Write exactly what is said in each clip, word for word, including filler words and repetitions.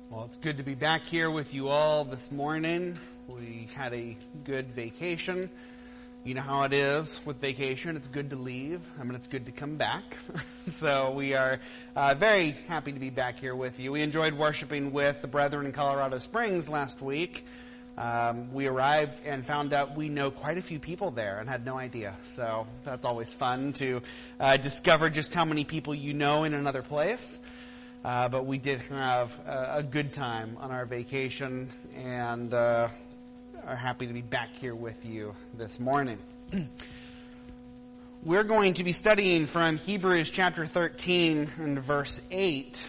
Well, it's good to be back here with you all this morning. We had a good vacation. You know how it is with vacation. It's good to leave. I mean, it's good to come back. So we are uh, very happy to be back here with you. We enjoyed worshiping with the brethren in Colorado Springs last week. Um, we arrived and found out we know quite a few people there and had no idea. So that's always fun to uh, discover just how many people you know in another place. Uh, but we did have a, a good time on our vacation and uh, are happy to be back here with you this morning. We're going to be studying from Hebrews chapter thirteen and verse eight.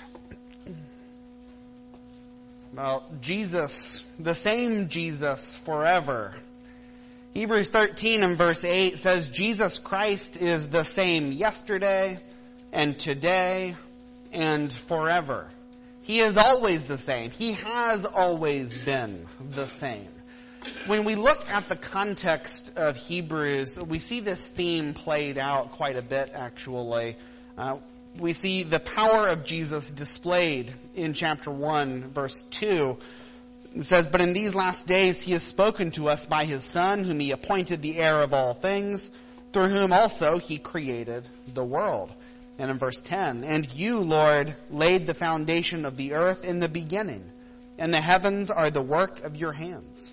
Well, Jesus, the same Jesus forever. Hebrews thirteen and verse eight says, Jesus Christ is the same yesterday and today and forever. He is always the same. He has always been the same. When we look at the context of Hebrews, we see this theme played out quite a bit, actually. Uh, we see the power of Jesus displayed in chapter one, verse two. It says, but in these last days he has spoken to us by his Son, whom he appointed the heir of all things, through whom also he created the world. And in verse ten, and you, Lord, laid the foundation of the earth in the beginning, and the heavens are the work of your hands.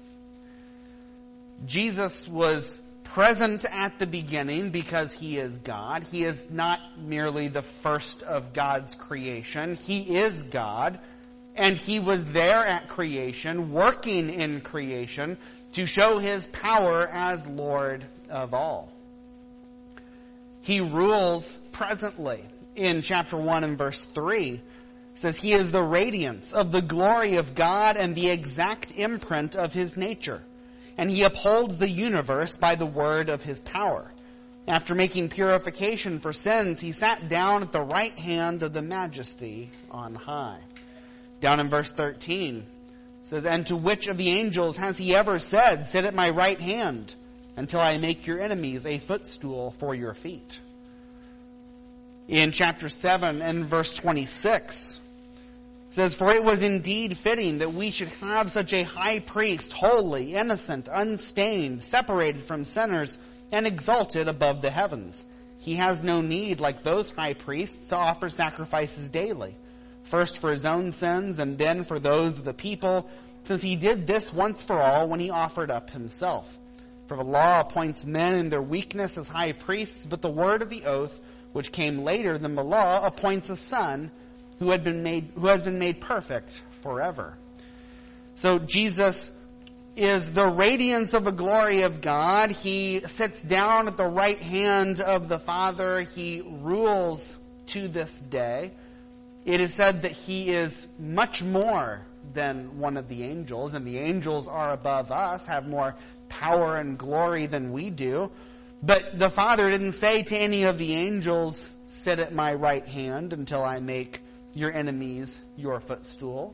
Jesus was present at the beginning because he is God. He is not merely the first of God's creation. He is God, and he was there at creation, working in creation, to show his power as Lord of all. He rules presently. In chapter one and verse three, it says, he is the radiance of the glory of God and the exact imprint of his nature. And he upholds the universe by the word of his power. After making purification for sins, he sat down at the right hand of the majesty on high. Down in verse thirteen, it says, and to which of the angels has he ever said, sit at my right hand, until I make your enemies a footstool for your feet? In chapter seven and verse twenty-six, it says, for it was indeed fitting that we should have such a high priest, holy, innocent, unstained, separated from sinners, and exalted above the heavens. He has no need, like those high priests, to offer sacrifices daily, first for his own sins and then for those of the people, since he did this once for all when he offered up himself. For the law appoints men in their weakness as high priests, but the word of the oath, which came later than the law, appoints a son who had been made, who has been made perfect forever. So Jesus is the radiance of the glory of God. He sits down at the right hand of the Father. He rules to this day. It is said that he is much more than one of the angels, and the angels are above us, have more power and glory than we do. But the Father didn't say to any of the angels, sit at my right hand until I make your enemies your footstool.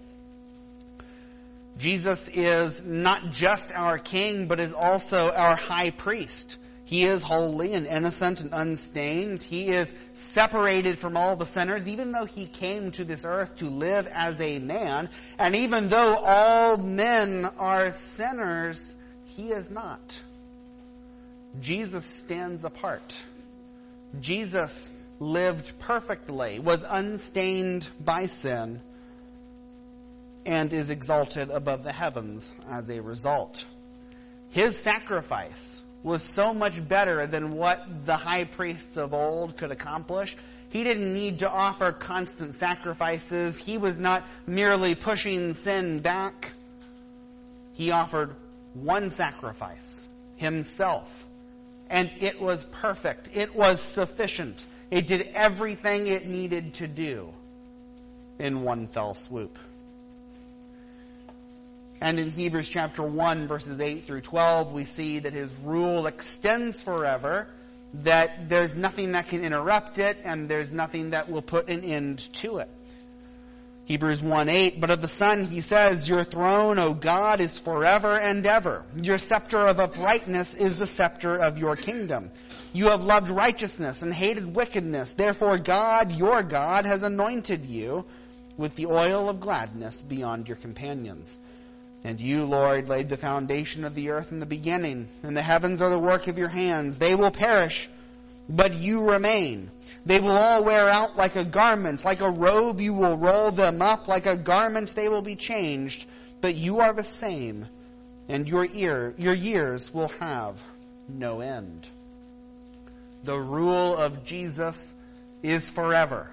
Jesus is not just our King, but is also our high priest. He is holy and innocent and unstained. He is separated from all the sinners, even though he came to this earth to live as a man. And even though all men are sinners, he is not. Jesus stands apart. Jesus lived perfectly, was unstained by sin, and is exalted above the heavens as a result. His sacrifice was so much better than what the high priests of old could accomplish. He didn't need to offer constant sacrifices. He was not merely pushing sin back. He offered one sacrifice, himself. And it was perfect. It was sufficient. It did everything it needed to do in one fell swoop. And in Hebrews chapter one, verses eight through twelve, we see that his rule extends forever, that there's nothing that can interrupt it, and there's nothing that will put an end to it. Hebrews one eight, but of the Son he says, your throne, O God, is forever and ever. Your scepter of uprightness is the scepter of your kingdom. You have loved righteousness and hated wickedness. Therefore God, your God, has anointed you with the oil of gladness beyond your companions. And you, Lord, laid the foundation of the earth in the beginning, and the heavens are the work of your hands. They will perish, but you remain. They will all wear out like a garment. Like a robe you will roll them up. Like a garment they will be changed. But you are the same, and your ear, your years will have no end. The rule of Jesus is forever.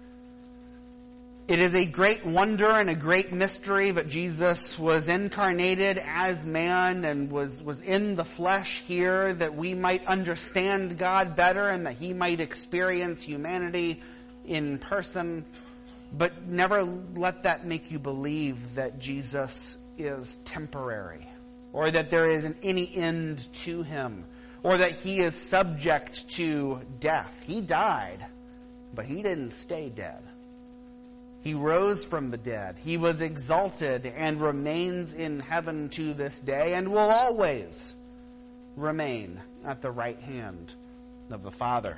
It is a great wonder and a great mystery that Jesus was incarnated as man and was, was in the flesh here, that we might understand God better and that he might experience humanity in person. But never let that make you believe that Jesus is temporary, or that there isn't any end to him, or that he is subject to death. He died, but he didn't stay dead. He rose from the dead. He was exalted and remains in heaven to this day and will always remain at the right hand of the Father.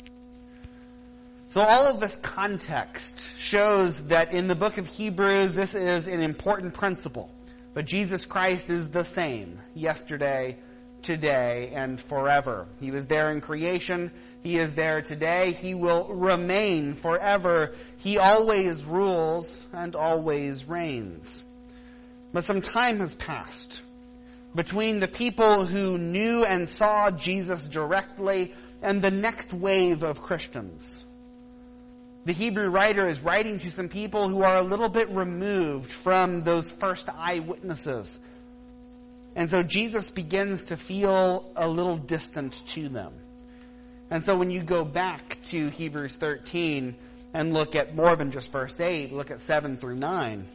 So all of this context shows that in the book of Hebrews, this is an important principle. But Jesus Christ is the same yesterday, today, and forever. He was there in creation. He is there today. He will remain forever. He always rules and always reigns. But some time has passed between the people who knew and saw Jesus directly and the next wave of Christians. The Hebrew writer is writing to some people who are a little bit removed from those first eyewitnesses. And so Jesus begins to feel a little distant to them. And so when you go back to Hebrews thirteen and look at more than just verse eight, look at seven through nine.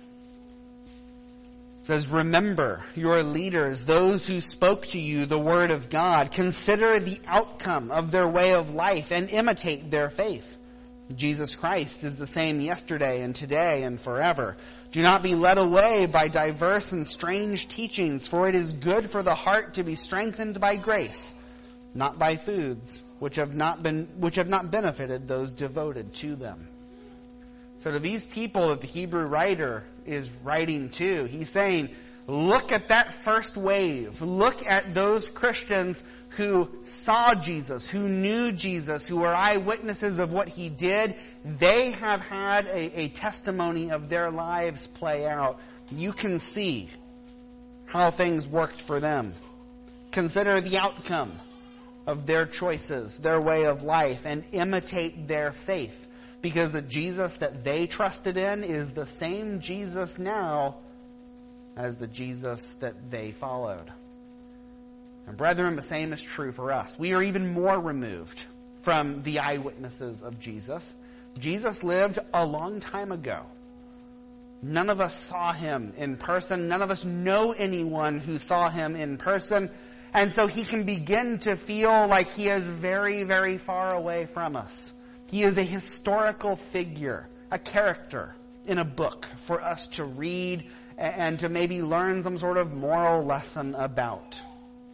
It says, remember your leaders, those who spoke to you the word of God. Consider the outcome of their way of life and imitate their faith. Jesus Christ is the same yesterday and today and forever. Do not be led away by diverse and strange teachings, for it is good for the heart to be strengthened by grace, not by foods which have not been which have not benefited those devoted to them. So to these people that the Hebrew writer is writing to, he's saying, look at that first wave. Look at those Christians who saw Jesus, who knew Jesus, who were eyewitnesses of what he did. They have had a, a testimony of their lives play out. You can see how things worked for them. Consider the outcome of their choices, their way of life, and imitate their faith. Because the Jesus that they trusted in is the same Jesus now as the Jesus that they followed. And brethren, the same is true for us. We are even more removed from the eyewitnesses of Jesus. Jesus lived a long time ago. None of us saw him in person. None of us know anyone who saw him in person. And so he can begin to feel like he is very, very far away from us. He is a historical figure, a character in a book for us to read and to maybe learn some sort of moral lesson about.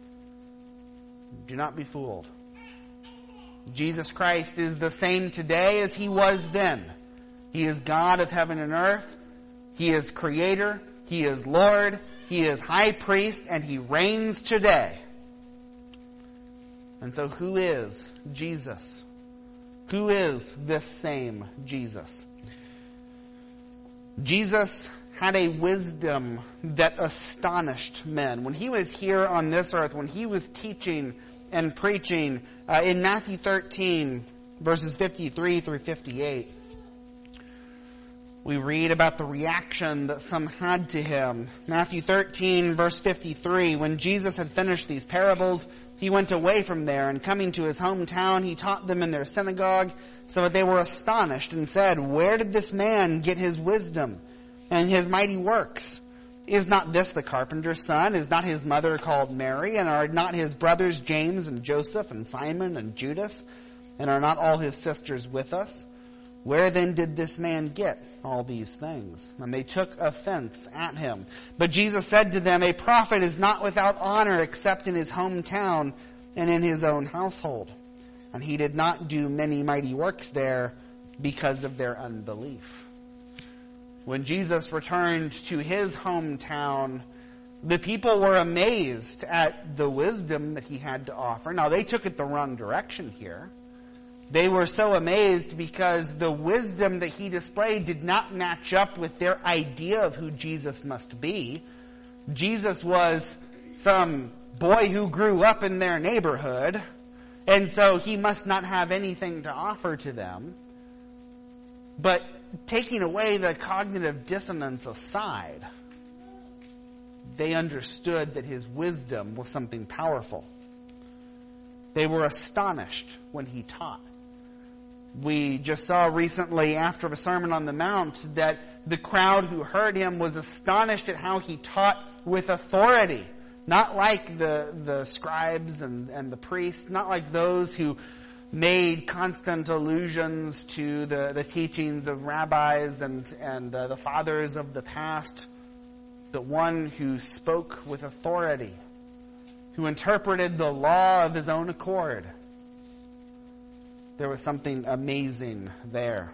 Do not be fooled. Jesus Christ is the same today as he was then. He is God of heaven and earth. He is Creator. He is Lord. He is High Priest, and he reigns today. And so who is Jesus? Who is this same Jesus? Jesus had a wisdom that astonished men. When he was here on this earth, when he was teaching and preaching, uh, in Matthew thirteen, verses fifty-three through fifty-eight, we read about the reaction that some had to him. Matthew thirteen, verse fifty-three, when Jesus had finished these parables, he went away from there, and coming to his hometown, he taught them in their synagogue, so that they were astonished and said, where did this man get his wisdom and his mighty works? Is not this the carpenter's son? Is not his mother called Mary? And are not his brothers James and Joseph and Simon and Judas? And are not all his sisters with us? Where then did this man get all these things? And they took offense at him. But Jesus said to them, a prophet is not without honor except in his hometown and in his own household. And he did not do many mighty works there because of their unbelief. When Jesus returned to his hometown, the people were amazed at the wisdom that he had to offer. Now, they took it the wrong direction here. They were so amazed because the wisdom that he displayed did not match up with their idea of who Jesus must be. Jesus was some boy who grew up in their neighborhood, and so he must not have anything to offer to them. But taking away the cognitive dissonance aside, they understood that his wisdom was something powerful. They were astonished when he taught. We just saw recently after the Sermon on the Mount that the crowd who heard him was astonished at how he taught with authority. Not like the, the scribes and, and the priests, not like those who made constant allusions to the, the teachings of rabbis and, and uh, the fathers of the past. The one who spoke with authority, who interpreted the law of his own accord. There was something amazing there.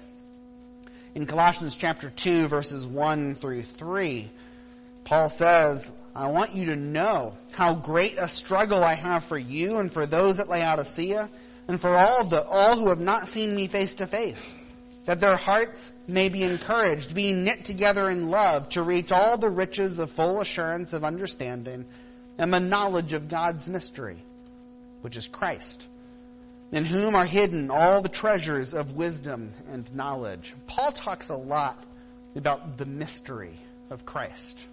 In Colossians chapter two, verses one through three, Paul says, I want you to know how great a struggle I have for you and for those at Laodicea and for all the all who have not seen me face to face, that their hearts may be encouraged, being knit together in love, to reach all the riches of full assurance of understanding and the knowledge of God's mystery, which is Christ, in whom are hidden all the treasures of wisdom and knowledge. Paul talks a lot about the mystery of Christ.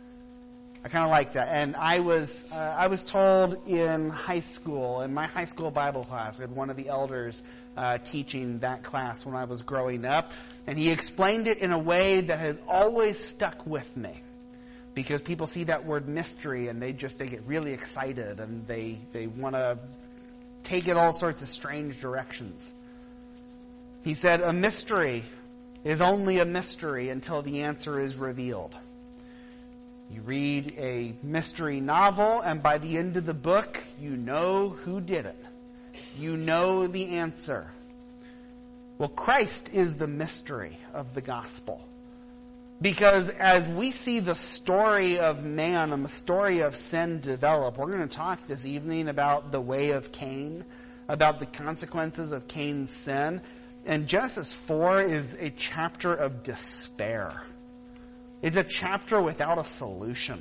I kind of like that. And I was uh, I was told in high school, in my high school Bible class, we had one of the elders uh, teaching that class when I was growing up, and he explained it in a way that has always stuck with me. Because people see that word mystery and they just they get really excited and they, they want to take it all sorts of strange directions. He said, a mystery is only a mystery until the answer is revealed. You read a mystery novel, and by the end of the book, you know who did it. You know the answer. Well, Christ is the mystery of the gospel. Because as we see the story of man and the story of sin develop, we're going to talk this evening about the way of Cain, about the consequences of Cain's sin. And Genesis four is a chapter of despair. It's a chapter without a solution.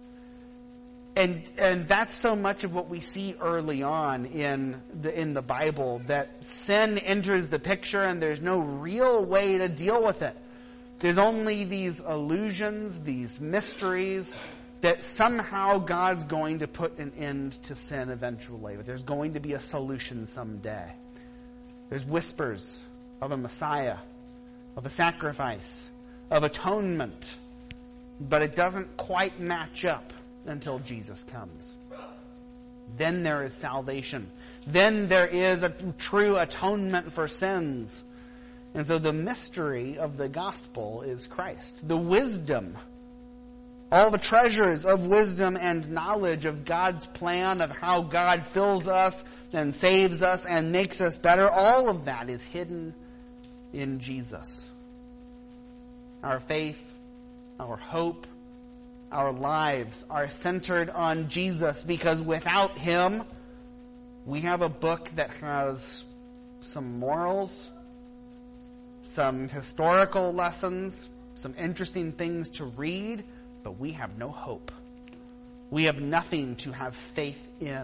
And and that's so much of what we see early on in the in the Bible, that sin enters the picture and there's no real way to deal with it. There's only these illusions, these mysteries, that somehow God's going to put an end to sin eventually. But there's going to be a solution someday. There's whispers of a Messiah, of a sacrifice, of atonement. But it doesn't quite match up until Jesus comes. Then there is salvation. Then there is a true atonement for sins. And so the mystery of the gospel is Christ. The wisdom, all the treasures of wisdom and knowledge of God's plan, of how God fills us and saves us and makes us better, all of that is hidden in Jesus. Our faith, our hope, our lives are centered on Jesus, because without Him, we have a book that has some morals, some historical lessons, some interesting things to read, but we have no hope. We have nothing to have faith in.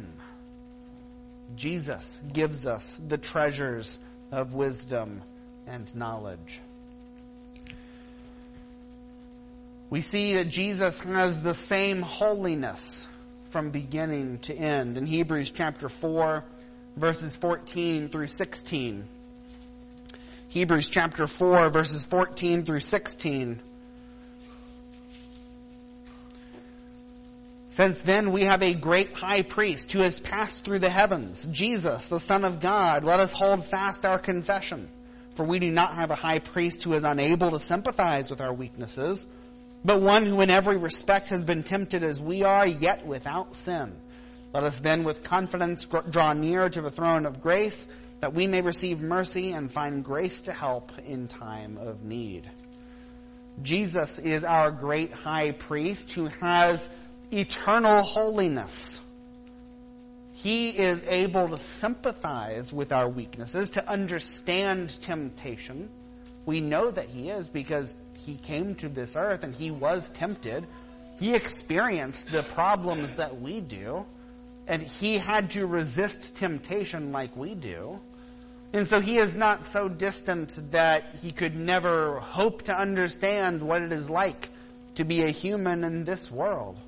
Jesus gives us the treasures of wisdom and knowledge. We see that Jesus has the same holiness from beginning to end. In Hebrews chapter four, verses fourteen through sixteen. Hebrews chapter four, verses fourteen through sixteen. Since then we have a great high priest who has passed through the heavens, Jesus, the Son of God. Let us hold fast our confession. For we do not have a high priest who is unable to sympathize with our weaknesses, but one who in every respect has been tempted as we are, yet without sin. Let us then with confidence draw near to the throne of grace, that we may receive mercy and find grace to help in time of need. Jesus is our great high priest who has eternal holiness. He is able to sympathize with our weaknesses, to understand temptation. We know that he is because he came to this earth and he was tempted. He experienced the problems that we do, and he had to resist temptation like we do. And so he is not so distant that he could never hope to understand what it is like to be a human in this world.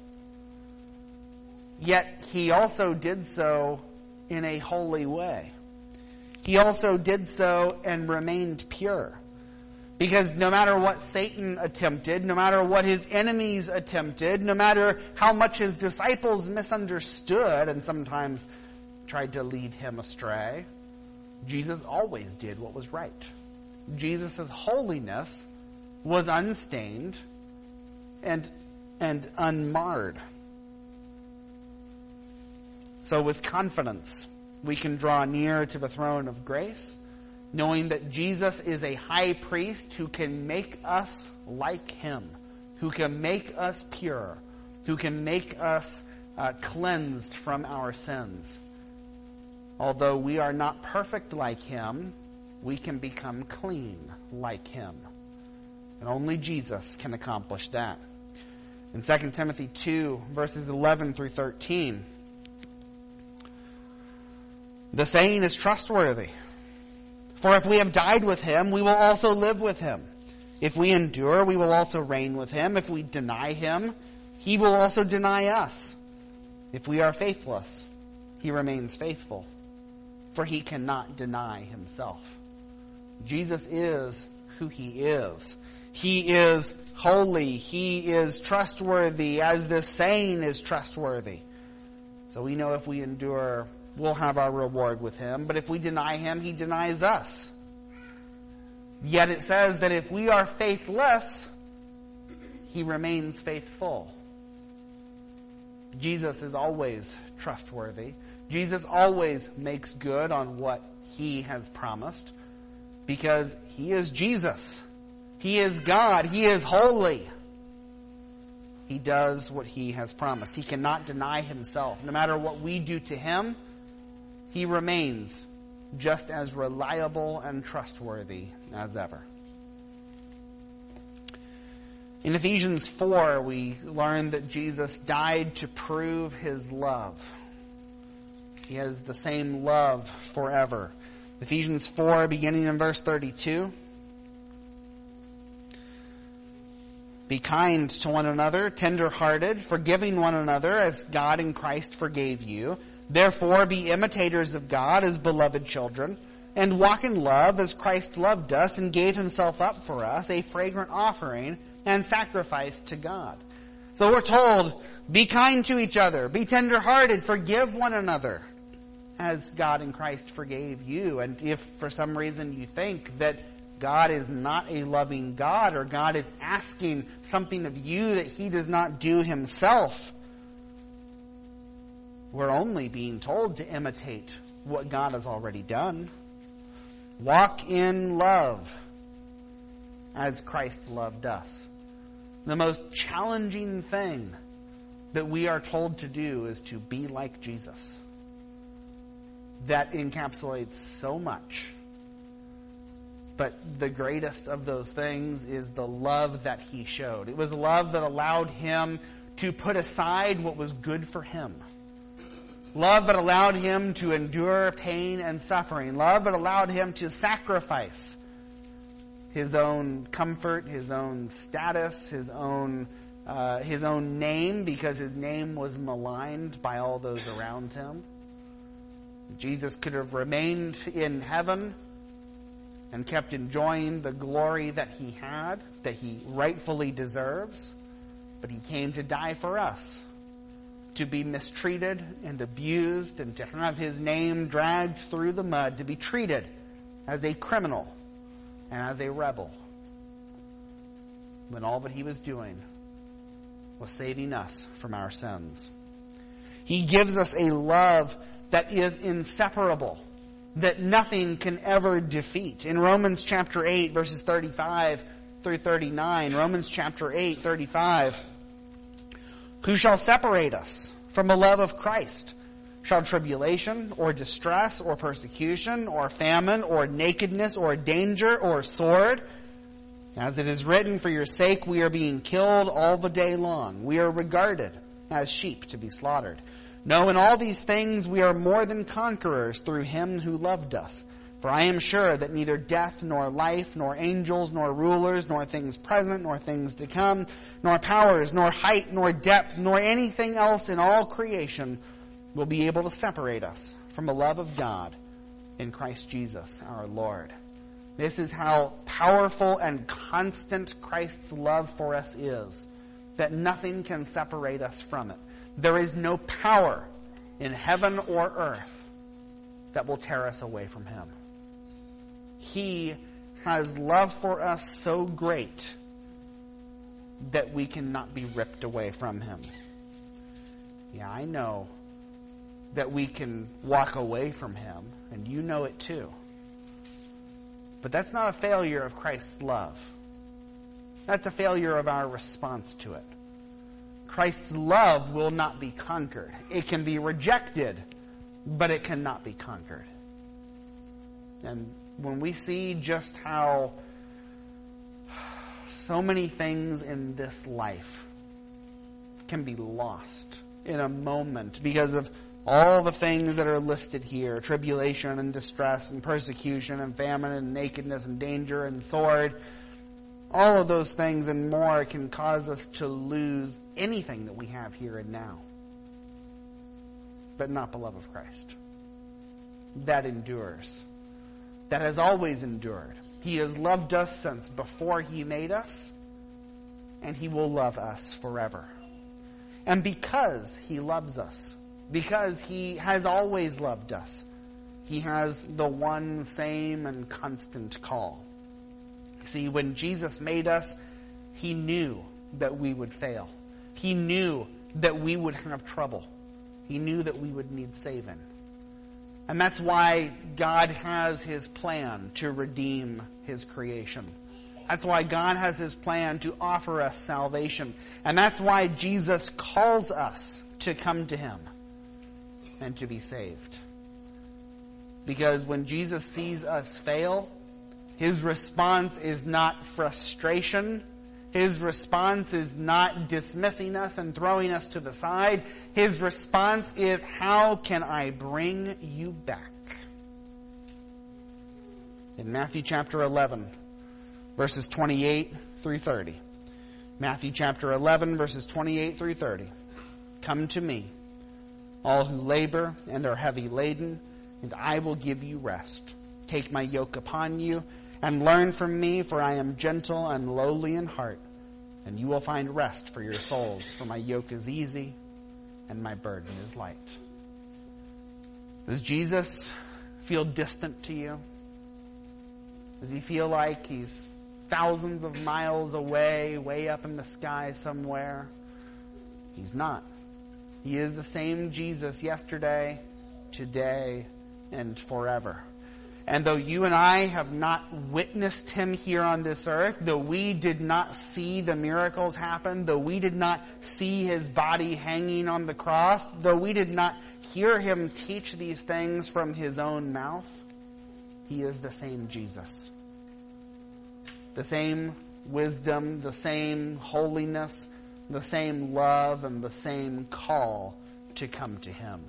Yet he also did so in a holy way. He also did so and remained pure. Because no matter what Satan attempted, no matter what his enemies attempted, no matter how much his disciples misunderstood and sometimes tried to lead him astray, Jesus always did what was right. Jesus' holiness was unstained and, and unmarred. So with confidence, we can draw near to the throne of grace, knowing that Jesus is a high priest who can make us like him, who can make us pure, who can make us uh, cleansed from our sins. Although we are not perfect like him, we can become clean like him. And only Jesus can accomplish that. In Second Timothy two, verses eleven through thirteen, the saying is trustworthy. For if we have died with him, we will also live with him. If we endure, we will also reign with him. If we deny him, he will also deny us. If we are faithless, he remains faithful, for he cannot deny himself. Jesus is who he is. He is holy. He is trustworthy, as this saying is trustworthy. So we know if we endure, we'll have our reward with him. But if we deny him, he denies us. Yet it says that if we are faithless, he remains faithful. Jesus is always trustworthy. Jesus always makes good on what he has promised, because he is Jesus. He is God. He is holy. He does what he has promised. He cannot deny himself. No matter what we do to him, he remains just as reliable and trustworthy as ever. In Ephesians four, we learn that Jesus died to prove his love. He has the same love forever. Ephesians four, beginning in verse thirty-two. Be kind to one another, tender-hearted, forgiving one another as God in Christ forgave you. Therefore, be imitators of God as beloved children, and walk in love as Christ loved us and gave himself up for us, a fragrant offering and sacrifice to God. So we're told, be kind to each other, be tender-hearted, forgive one another as God in Christ forgave you. And if for some reason you think that God is not a loving God, or God is asking something of you that he does not do himself, we're only being told to imitate what God has already done. Walk in love as Christ loved us. The most challenging thing that we are told to do is to be like Jesus. That encapsulates so much. But the greatest of those things is the love that he showed. It was love that allowed him to put aside what was good for him. Love that allowed him to endure pain and suffering. Love that allowed him to sacrifice his own comfort, his own status, his own uh, his own name, because his name was maligned by all those around him. Jesus could have remained in heaven and kept enjoying the glory that he had, that he rightfully deserves, but he came to die for us, to be mistreated and abused, and to have his name dragged through the mud, to be treated as a criminal and as a rebel, when all that he was doing was saving us from our sins. He gives us a love that is inseparable, that nothing can ever defeat. In Romans chapter eight, verses thirty-five through thirty-nine, Romans chapter eight, thirty-five. Who shall separate us from the love of Christ? Shall tribulation, or distress, or persecution, or famine, or nakedness, or danger, or sword? As it is written, for your sake we are being killed all the day long. We are regarded as sheep to be slaughtered. No, in all these things we are more than conquerors through him who loved us. For I am sure that neither death, nor life, nor angels, nor rulers, nor things present, nor things to come, nor powers, nor height, nor depth, nor anything else in all creation will be able to separate us from the love of God in Christ Jesus our Lord. This is how powerful and constant Christ's love for us is, that nothing can separate us from it. There is no power in heaven or earth that will tear us away from him. He has love for us so great that we cannot be ripped away from him. Yeah, I know that we can walk away from him, and you know it too. But that's not a failure of Christ's love. That's a failure of our response to it. Christ's love will not be conquered. It can be rejected, but it cannot be conquered. And when we see just how so many things in this life can be lost in a moment because of all the things that are listed here, tribulation and distress and persecution and famine and nakedness and danger and sword, all of those things and more can cause us to lose anything that we have here and now. But not the love of Christ. That endures. That has always endured. He has loved us since before he made us, and he will love us forever. And because he loves us, because he has always loved us, he has the one same and constant call. See, when Jesus made us, he knew that we would fail. He knew that we would have trouble. He knew that we would need saving. And that's why God has his plan to redeem his creation. That's why God has his plan to offer us salvation. And that's why Jesus calls us to come to him and to be saved. Because when Jesus sees us fail, his response is not frustration. His response is not dismissing us and throwing us to the side. His response is, how can I bring you back? In Matthew chapter eleven, verses twenty-eight through thirty. Matthew chapter eleven, verses twenty-eight through thirty. Come to me, all who labor and are heavy laden, and I will give you rest. Take my yoke upon you and learn from me, for I am gentle and lowly in heart, and you will find rest for your souls. For my yoke is easy and my burden is light. Does Jesus feel distant to you? Does he feel like he's thousands of miles away, way up in the sky somewhere? He's not. He is the same Jesus yesterday, today, and forever. And though you and I have not witnessed him here on this earth, though we did not see the miracles happen, though we did not see his body hanging on the cross, though we did not hear him teach these things from his own mouth, he is the same Jesus. The same wisdom, the same holiness, the same love, and the same call to come to him.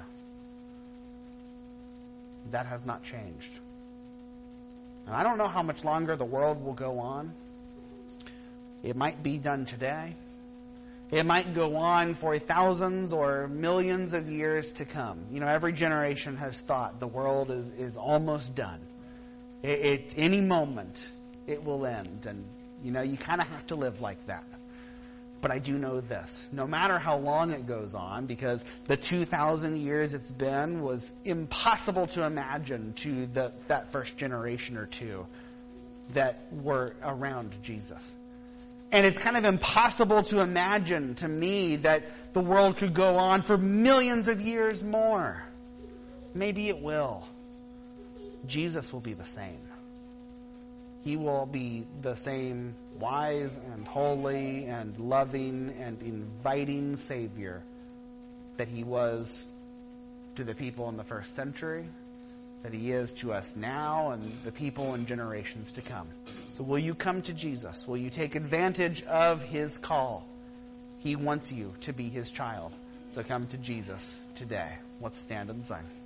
That has not changed. And I don't know how much longer the world will go on. It might be done today. It might go on for thousands or millions of years to come. You know, every generation has thought the world is, is almost done. It, it, any moment it will end. And, you know, you kind of have to live like that. But I do know this. No matter how long it goes on, because the two thousand years it's been was impossible to imagine to the, that first generation or two that were around Jesus. And it's kind of impossible to imagine to me that the world could go on for millions of years more. Maybe it will. Jesus will be the same. He will be the same wise and holy and loving and inviting Savior that he was to the people in the first century, that he is to us now and the people in generations to come. So will you come to Jesus? Will you take advantage of his call? He wants you to be his child. So come to Jesus today. Let's stand and sing.